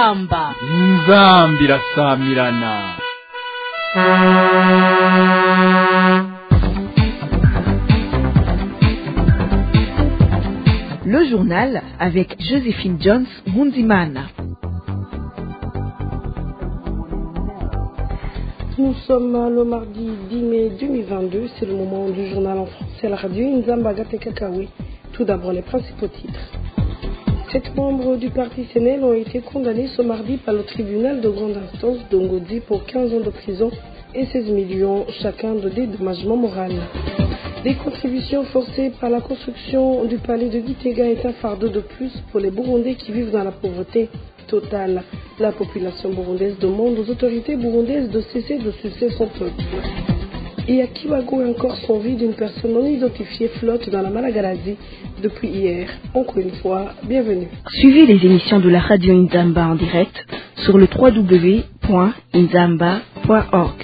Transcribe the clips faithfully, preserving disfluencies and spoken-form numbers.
inzamba inzamba irasamirana. Le journal avec Joséphine Jones Mundimana. Nous sommes le mardi dix mai deux mille vingt-deux, c'est le moment du journal en français à la radio Inzamba Gatekakawe. Tout d'abord les principaux titres. Sept membres du parti C N L ont été condamnés ce mardi par le tribunal de grande instance d'Ongodi pour quinze ans de prison et seize millions chacun de dédommagement moral. Des contributions forcées par la construction du palais de Gitega est un fardeau de plus pour les Burundais qui vivent dans la pauvreté totale. La population burundaise demande aux autorités burundaises de cesser de sucer son peuple. Et à Kiwago, un corps sans vie d'une personne non identifiée flotte dans la Malagarasi depuis hier. Encore une fois, bienvenue. Suivez les émissions de la radio Inzamba en direct sur le w w w point inzamba point org.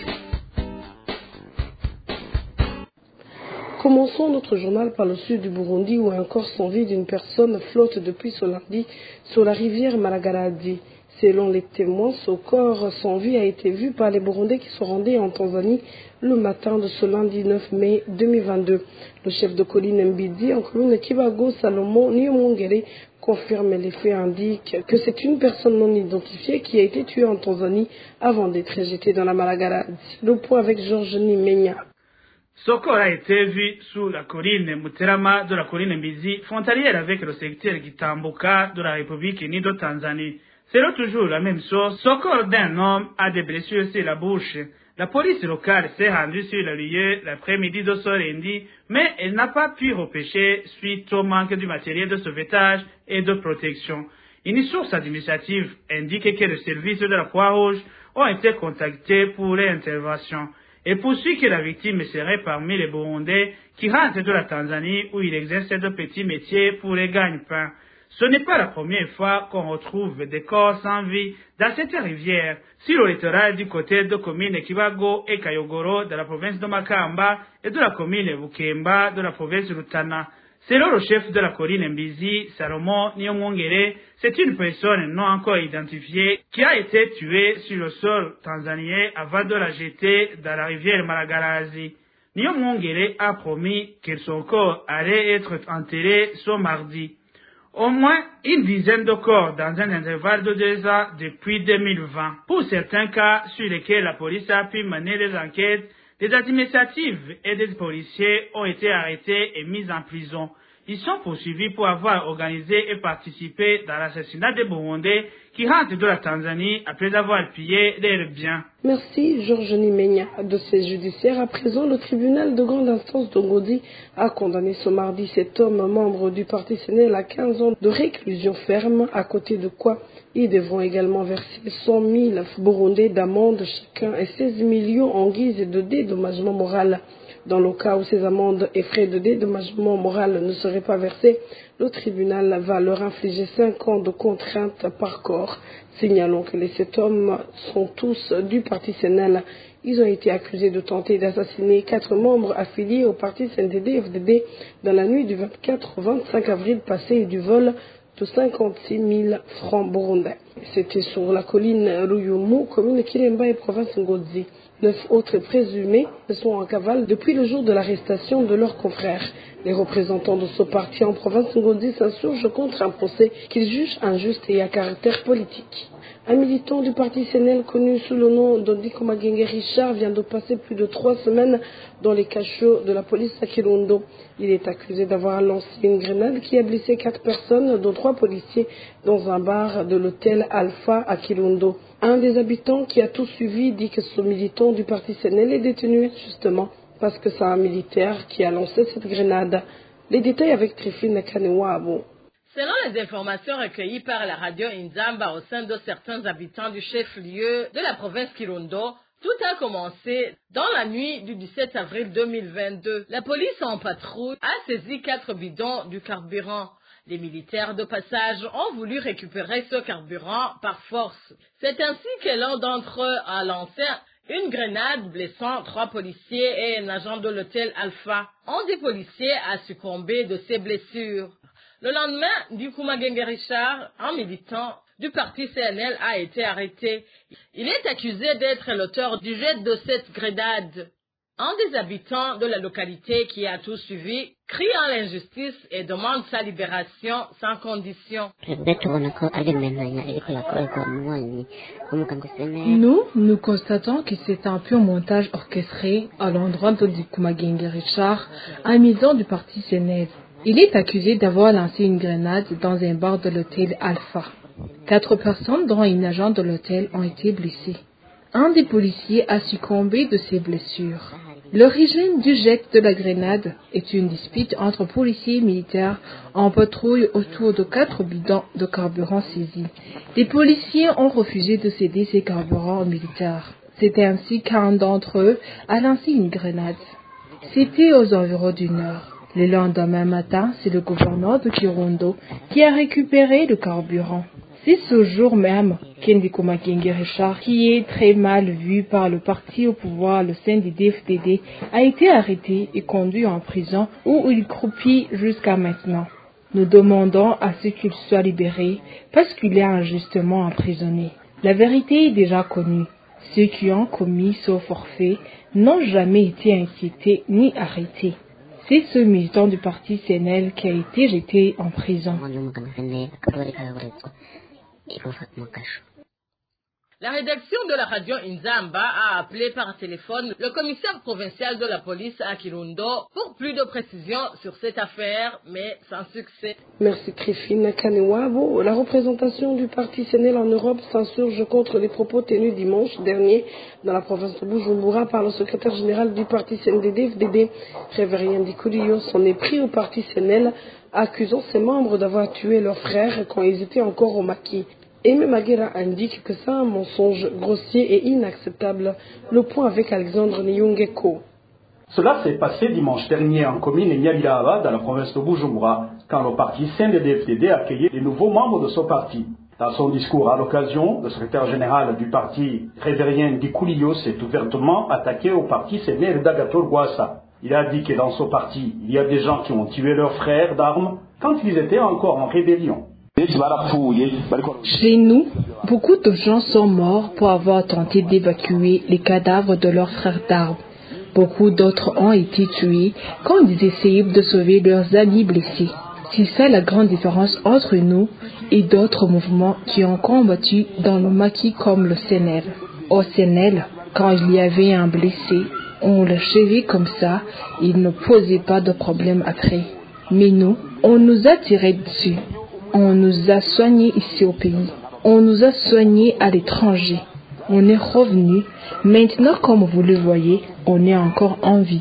Commençons notre journal par le sud du Burundi où un corps sans vie d'une personne flotte depuis ce lundi sur la rivière Malagarasi. Selon les témoins, ce corps sans vie a été vu par les Burundais qui sont rendus en Tanzanie le matin de ce lundi neuf mai deux mille vingt-deux. Le chef de colline Mbidi en commune Kibago, Salomon Niomongere, confirme les faits, indique que c'est une personne non identifiée qui a été tuée en Tanzanie avant d'être jetée dans la Malagarasi. Le point avec Georges Nimenya. Ce corps a été vu sous la colline Muterama de la colline Mbizi, frontalière avec le secteur Gitambuka de la République unie de Tanzanie. C'est toujours la même chose. Ce corps d'un homme a des blessures sur la bouche. La police locale s'est rendue sur le lieu l'après-midi de ce lundi, mais elle n'a pas pu repêcher suite au manque du matériel de sauvetage et de protection. Une source administrative indique que les services de la Croix-Rouge ont été contactés pour l'intervention. Et poursuit que la victime serait parmi les Burundais qui rentrent de la Tanzanie où il exerce de petits métiers pour les gagne-pain. Ce n'est pas la première fois qu'on retrouve des corps sans vie dans cette rivière, sur le littoral du côté de commune Kibago et Kayogoro de la province de Makamba et de la commune Bukemba de la province de Rutana. Selon le chef de la colline Mbizi, Salomon Niomongere, c'est une personne non encore identifiée qui a été tuée sur le sol tanzanien avant de la jeter dans la rivière Malagarasi. Niomongere a promis que son corps allait être enterré ce mardi. Au moins une dizaine de corps dans un intervalle de deux ans depuis deux mille vingt. Pour certains cas sur lesquels la police a pu mener des enquêtes, des administratifs et des policiers ont été arrêtés et mis en prison. Ils sont poursuivis pour avoir organisé et participé dans l'assassinat des Burundais qui rentrent de la Tanzanie après avoir pillé leurs biens. Merci Georges Nimenya. De ces judiciaires, à présent, le tribunal de grande instance d'Ongodi a condamné ce mardi cet homme membre du parti C N L à quinze ans de réclusion ferme, à côté de quoi ils devront également verser cent mille Burundais d'amende chacun et seize millions en guise de dédommagement moral. Dans le cas où ces amendes et frais de dédommagement moral ne seraient pas versés, le tribunal va leur infliger cinq ans de contrainte par corps. Signalons que les sept hommes sont tous du parti C N L. Ils ont été accusés de tenter d'assassiner quatre membres affiliés au parti C N D D F D D dans la nuit du vingt-quatre au vingt-cinq avril passé et du vol de cinquante-six mille francs burundais. C'était sur la colline Ruyumu, commune Kiremba et province Ngozi. Neuf autres présumés sont en cavale depuis le jour de l'arrestation de leurs confrères. Les représentants de ce parti en province Ngozi s'insurgent contre un procès qu'ils jugent injuste et à caractère politique. Un militant du parti C N L connu sous le nom d'Ondiko Magenge Richard vient de passer plus de trois semaines dans les cachots de la police à Kirundo. Il est accusé d'avoir lancé une grenade qui a blessé quatre personnes, dont trois policiers, dans un bar de l'hôtel Alpha à Kirundo. Un des habitants qui a tout suivi dit que ce militant du parti C N L est détenu justement parce que c'est un militaire qui a lancé cette grenade. Les détails avec Trifine Kanewabo. Selon les informations recueillies par la radio Inzamba au sein de certains habitants du chef-lieu de la province Kirundo, tout a commencé dans la nuit du dix-sept avril deux mille vingt-deux. La police en patrouille a saisi quatre bidons du carburant. Les militaires de passage ont voulu récupérer ce carburant par force. C'est ainsi que l'un d'entre eux a lancé une grenade blessant trois policiers et un agent de l'hôtel Alpha. Un des policiers a succombé de ses blessures. Le lendemain, Dikouma Genge Richard, un militant du parti C N L, a été arrêté. Il est accusé d'être l'auteur du jet de cette grenade. Un des habitants de la localité qui a tout suivi crie à l'injustice et demande sa libération sans condition. Nous, nous constatons que c'est un pur montage orchestré à l'endroit de Dikouma Genge Richard, un militant du parti C N L. Il est accusé d'avoir lancé une grenade dans un bar de l'hôtel Alpha. Quatre personnes, dont une agent de l'hôtel, ont été blessées. Un des policiers a succombé de ses blessures. L'origine du jet de la grenade est une dispute entre policiers et militaires en patrouille autour de quatre bidons de carburant saisis. Les policiers ont refusé de céder ces carburants aux militaires. C'est ainsi qu'un d'entre eux a lancé une grenade. C'était aux environs d'une heure. Le lendemain matin, c'est le gouverneur de Kirundo qui a récupéré le carburant. C'est ce jour même qu'Dikouma Genge Richard, qui est très mal vu par le parti au pouvoir, le sein du D F D D, a été arrêté et conduit en prison où il croupit jusqu'à maintenant. Nous demandons à ce qu'il soit libéré parce qu'il est injustement emprisonné. La vérité est déjà connue. Ceux qui ont commis ce forfait n'ont jamais été inquiétés ni arrêtés. C'est ce militant du parti C N L qui a été jeté en prison. La rédaction de la radio Inzamba a appelé par téléphone le commissaire provincial de la police à Kirundo pour plus de précisions sur cette affaire, mais sans succès. Merci Krifine Kanewabo. La représentation du parti C N L en Europe s'insurge contre les propos tenus dimanche dernier dans la province de Bujumbura par le secrétaire général du parti C N D D F D D, Révérien Dikoulio, s'en est pris au parti C N L, accusant ses membres d'avoir tué leurs frères quand ils étaient encore au maquis. Aimé Maguera indique que c'est un mensonge grossier et inacceptable. Le point avec Alexandre Nyungeko. Cela s'est passé dimanche dernier en commune Nyabiraba dans la province de Bujumbura, quand le parti C N D D F D D accueillait les nouveaux membres de ce parti. Dans son discours à l'occasion, le secrétaire général du parti, Révérien Dikoulio, s'est ouvertement attaqué au parti C N L d'Agathon Rwasa. Il a dit que dans ce parti, il y a des gens qui ont tué leurs frères d'armes quand ils étaient encore en rébellion. Chez nous, beaucoup de gens sont morts pour avoir tenté d'évacuer les cadavres de leurs frères d'armes. Beaucoup d'autres ont été tués quand ils essayaient de sauver leurs amis blessés. C'est ça la grande différence entre nous et d'autres mouvements qui ont combattu dans le maquis comme le C N L. Au C N L, quand il y avait un blessé, on le chevait comme ça, il ne posait pas de problème après. Mais nous, on nous a tiré dessus. On nous a soignés ici au pays. On nous a soignés à l'étranger. On est revenu. Maintenant, comme vous le voyez, on est encore en vie.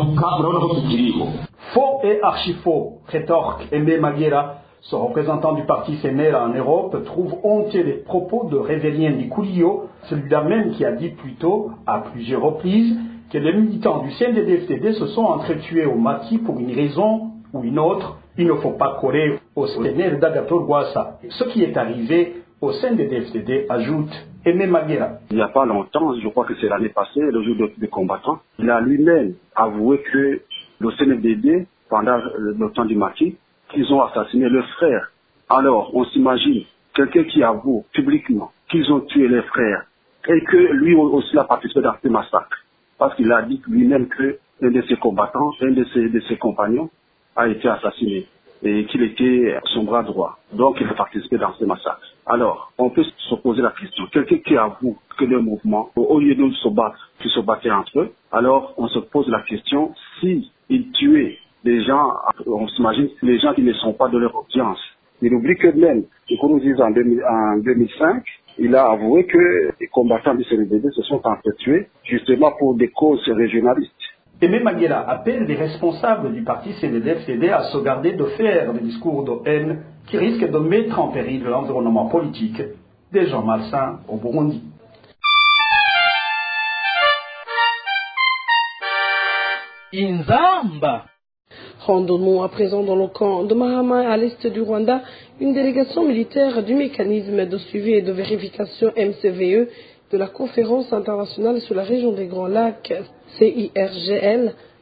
Faux et archi-faux, rétorque Aimé Maguera. Ce représentant du parti C N L en Europe trouve honteux les propos de Révérien Dikoulio, celui-là même qui a dit plus tôt, à plusieurs reprises, que les militants du C N D D F D D se sont entretués au maquis pour une raison ou une autre. Il ne faut pas coller au C N L d'Agathon Rwasa. Ce qui est arrivé au C N D D F D D, ajoute Aimé Maguera. Il n'y a pas longtemps, je crois que c'est l'année passée, le jour des combattants, il a lui-même avoué que le C N D D, pendant le temps du maquis, qu'ils ont assassiné leurs frères. Alors, on s'imagine quelqu'un qui avoue publiquement qu'ils ont tué les frères et que lui aussi a participé dans ces massacres. Parce qu'il a dit lui-même qu'un de ses combattants, un de ses, de ses compagnons, a été assassiné et qu'il était son bras droit. Donc, il a participé dans ces massacres. Alors, on peut se poser la question. Quelqu'un qui avoue que le mouvement, au lieu de se battre, qui se battaient entre eux, alors on se pose la question si ils tuaient des gens, on s'imagine les gens qui ne sont pas de leur audience. Il oublie que même, comme nous disons en, en deux mille cinq, il a avoué que les combattants du C N D D se sont entretués justement pour des causes régionalistes. Aimé Maguera appelle les responsables du parti C N D D F D D à se garder de faire des discours de haine qui risquent de mettre en péril l'environnement politique des gens malsains au Burundi. Inzamba. Rendons-nous à présent dans le camp de Mahama, à l'est du Rwanda. Une délégation militaire du mécanisme de suivi et de vérification M C V E de la conférence internationale sur la région des Grands Lacs, C I R G L,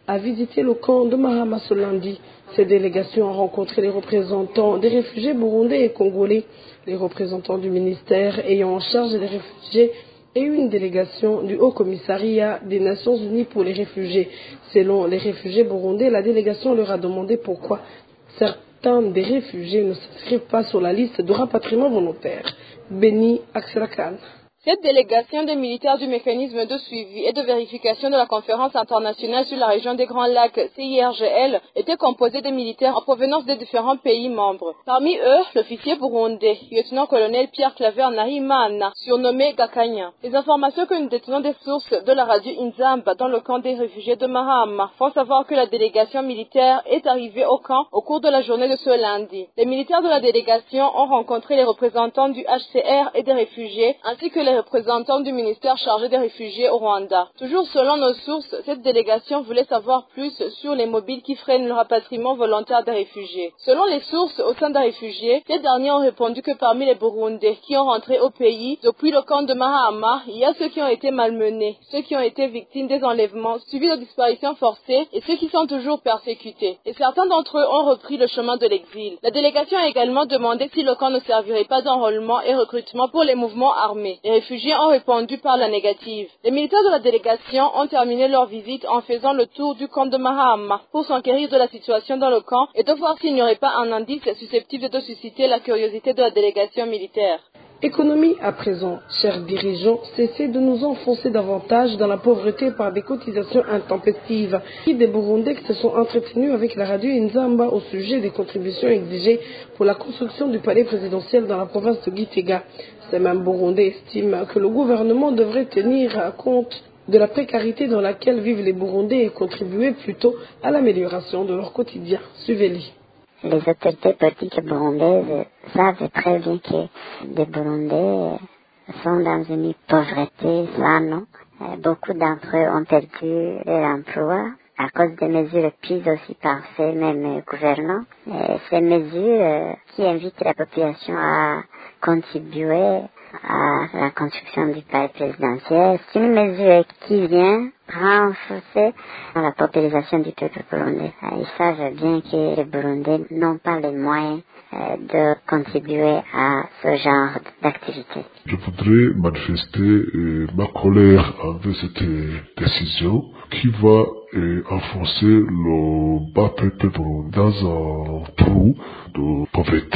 a visité le camp de Mahama ce lundi. Cette délégation a rencontré les représentants des réfugiés burundais et congolais, les représentants du ministère ayant en charge des réfugiés et une délégation du Haut Commissariat des Nations Unies pour les réfugiés. Selon les réfugiés burundais, la délégation leur a demandé pourquoi certains des réfugiés ne s'inscrivent pas sur la liste de rapatriement volontaire. Béni Axelakan. Cette délégation des militaires du mécanisme de suivi et de vérification de la conférence internationale sur la région des Grands Lacs, C I R G L, était composée de militaires en provenance des différents pays membres. Parmi eux, l'officier burundais, lieutenant-colonel Pierre Claver Nahimana, surnommé Gakanya. Les informations que nous détenons des sources de la radio Inzamba dans le camp des réfugiés de Mahama font savoir que la délégation militaire est arrivée au camp au cours de la journée de ce lundi. Les militaires de la délégation ont rencontré les représentants du H C R et des réfugiés, ainsi que les représentants du ministère chargé des réfugiés au Rwanda. Toujours selon nos sources, cette délégation voulait savoir plus sur les mobiles qui freinent le rapatriement volontaire des réfugiés. Selon les sources au sein des réfugiés, ces derniers ont répondu que parmi les Burundais qui ont rentré au pays depuis le camp de Mahama, il y a ceux qui ont été malmenés, ceux qui ont été victimes des enlèvements, suivis de disparitions forcées et ceux qui sont toujours persécutés. Et certains d'entre eux ont repris le chemin de l'exil. La délégation a également demandé si le camp ne servirait pas d'enrôlement et recrutement pour les mouvements armés. Les Les réfugiés ont répondu par la négative. Les militaires de la délégation ont terminé leur visite en faisant le tour du camp de Mahama pour s'enquérir de la situation dans le camp et de voir s'il n'y aurait pas un indice susceptible de susciter la curiosité de la délégation militaire. Économie à présent, chers dirigeants, cessez de nous enfoncer davantage dans la pauvreté par des cotisations intempestives. Des Burundais qui se sont entretenus avec la radio Inzamba au sujet des contributions exigées pour la construction du palais présidentiel dans la province de Gitega. Ces mêmes Burundais estiment que le gouvernement devrait tenir compte de la précarité dans laquelle vivent les Burundais et contribuer plutôt à l'amélioration de leur quotidien. Suivez-les. Les autorités politiques burundaises savent très bien que les Burundais sont dans une pauvreté sans nom. Beaucoup d'entre eux ont perdu leur emploi à cause des mesures prises aussi par ces mêmes gouvernants. Et ces mesures qui invitent la population à contribuer à la construction du palais présidentiel, c'est une mesure qui vient renforcer la paupérisation du peuple burundais. Ils savent bien que les Burundais n'ont pas les moyens de contribuer à ce genre d'activité. Je voudrais manifester euh, ma colère envers cette euh, décision qui va euh, enfoncer le bas peuple dans un trou de pauvreté.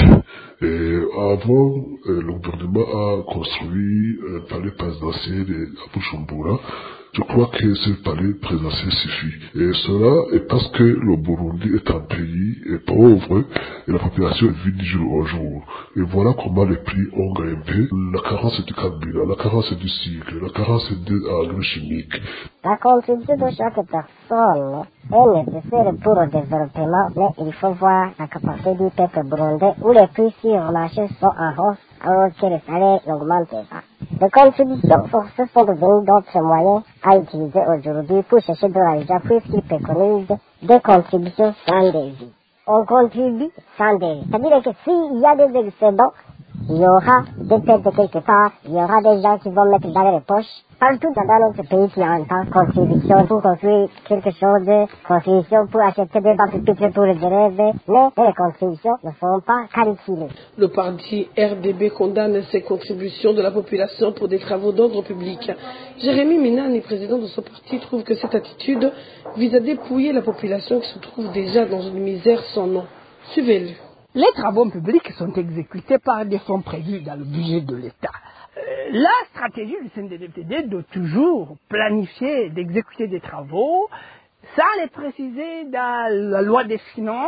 Et avant, euh, le gouvernement a construit un palais présidentiel à Bujumbura. Je crois que ce palais présidentiel suffit. Et cela est parce que le Burundi est un pays pauvre et la population vit du jour au jour. Et voilà comment les prix ont grimpé. La carence du carburant, la carence du cycle, la carence de l'engrais chimique. La contribution de chaque personne est nécessaire pour le développement, mais il faut voir la capacité du peuple burundais où les prix sur le marché sont en hausse alors que les salaires n'augmentent pas. Les contributions forcées sont devenues d'autres moyens à utiliser aujourd'hui pour chercher de l'argent puisqu'ils préconisent des contributions sans débit. On contribue sans débit. C'est-à-dire que s'il y a des excédents, il y aura des pertes quelque part, il y aura des gens qui vont mettre dans les poches. Partout dans notre pays qui entend contribution pour construire quelque chose, contribution pour acheter des pupitres pour les élèves, mais les contributions ne sont pas calculées. Le parti R D B condamne ces contributions de la population pour des travaux d'ordre public. Jérémy Minani, président de ce parti, trouve que cette attitude vise à dépouiller la population qui se trouve déjà dans une misère sans nom. Suivez-le. Les travaux publics sont exécutés par des fonds prévus dans le budget de l'État. La stratégie du C N D D F D D de toujours planifier, d'exécuter des travaux, sans les préciser dans la loi des finances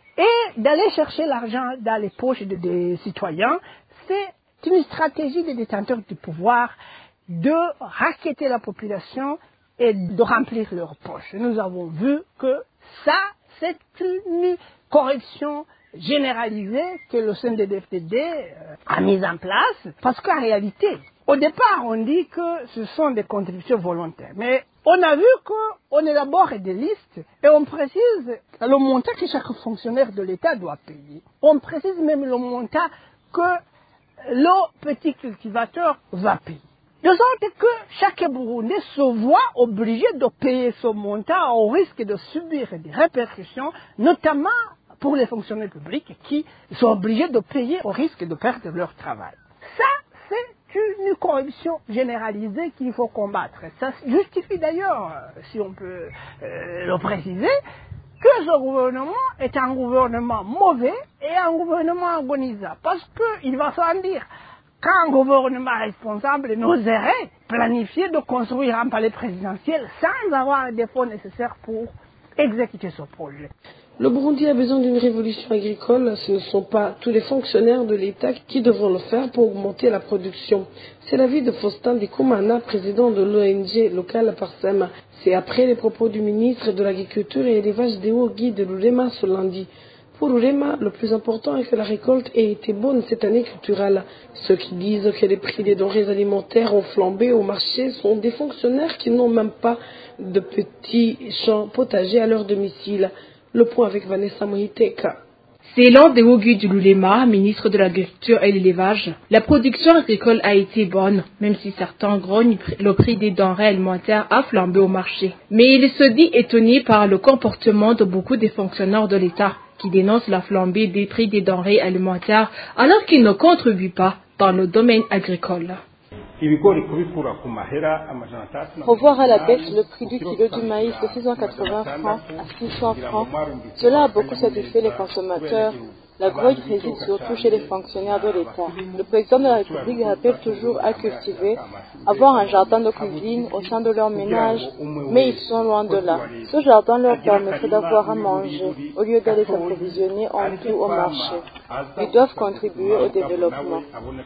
et d'aller chercher l'argent dans les poches des, des citoyens, c'est une stratégie des détenteurs du pouvoir de raqueter la population et de remplir leurs poches. Nous avons vu que ça, c'est une correction généralisée que le C N D D F D D a mise en place, parce qu'en réalité, au départ, on dit que ce sont des contributions volontaires, mais on a vu qu'on élabore des listes et on précise le montant que chaque fonctionnaire de l'État doit payer. On précise même le montant que le petit cultivateur va payer. De sorte que chaque Burundais se voit obligé de payer ce montant au risque de subir des répercussions, notamment pour les fonctionnaires publics qui sont obligés de payer au risque de perdre leur travail. Ça, c'est une corruption généralisée qu'il faut combattre. Ça justifie d'ailleurs, si on peut euh, le préciser, que ce gouvernement est un gouvernement mauvais et un gouvernement agonisant. Parce qu'il va sans dire qu'un gouvernement responsable n'oserait planifier de construire un palais présidentiel sans avoir les fonds nécessaires pour exécuter ce projet. Le Burundi a besoin d'une révolution agricole. Ce ne sont pas tous les fonctionnaires de l'État qui devront le faire pour augmenter la production. C'est l'avis de Faustin Ndikumana, président de l'O N G locale Parsem. C'est après les propos du ministre de l'Agriculture et élevage Deo Guy de l'Ulema ce lundi. Pour l'Ulema, le plus important est que la récolte ait été bonne cette année culturelle. Ceux qui disent que les prix des denrées alimentaires ont flambé au marché sont des fonctionnaires qui n'ont même pas de petits champs potagers à leur domicile. Le point avec Vanessa Mohiteka. Selon Deogu Dululema, ministre de l'Agriculture et de l'Élevage, la production agricole a été bonne, même si certains grognent, le prix des denrées alimentaires a flambé au marché. Mais il se dit étonné par le comportement de beaucoup des fonctionnaires de l'État, qui dénoncent la flambée des prix des denrées alimentaires alors qu'ils ne contribuent pas dans le domaine agricole. Revoir à la baisse le prix du kilo du maïs de six cent quatre-vingts francs à six cents francs, cela a beaucoup satisfait les consommateurs. La grogne réside surtout chez les fonctionnaires de l'État. Le président de la République rappelle toujours à cultiver, avoir un jardin de cuisine au sein de leur ménage, mais ils sont loin de là. Ce jardin leur permettrait d'avoir à manger, au lieu d'aller s'approvisionner en tout au marché. Ils doivent contribuer au développement.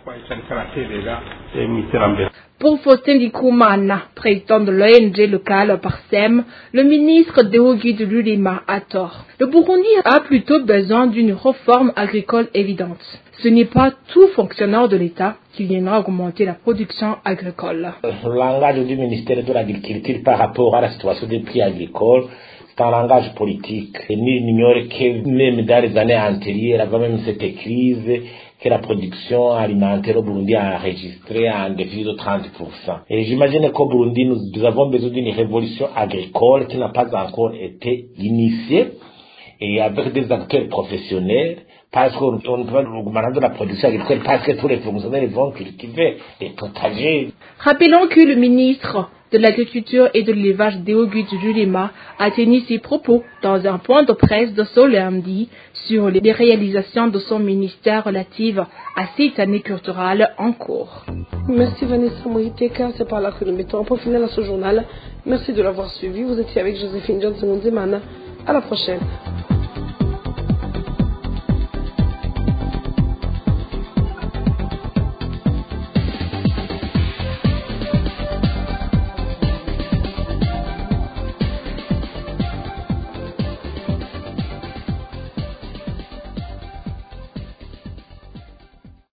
Pour Faustin Ndikumana, président de l'O N G locale Parsem, le ministre Deogi de l'Ulema a tort. Le Burundi a plutôt besoin d'une réforme agricole évidente. Ce n'est pas tout fonctionnaire de l'État qui viendra augmenter la production agricole. Le langage du ministère de l'Agriculture par rapport à la situation des prix agricoles, c'est un langage politique. Et nul n'ignore que même dans les années antérieures, avant même cette crise, que la production alimentaire au Burundi a enregistré un déficit de trente pour cent. Et j'imagine qu'au Burundi, nous, nous avons besoin d'une révolution agricole qui n'a pas encore été initiée et avec des acteurs professionnels, parce qu'on ne peut pas augmenter de la production agricole parce que tous les fonctionnaires vont cultiver des potagers. Rappelons que le ministre de l'Agriculture et de l'Élevage Deogu Dululema a tenu ses propos dans un point de presse de ce lundi sur les réalisations de son ministère relatives à cette année culturelle en cours. Merci Vanessa Mohiteka, c'est par là que nous mettons un point final à ce journal. Merci de l'avoir suivi. Vous étiez avec Joséphine Johnson-Nzemana. À la prochaine.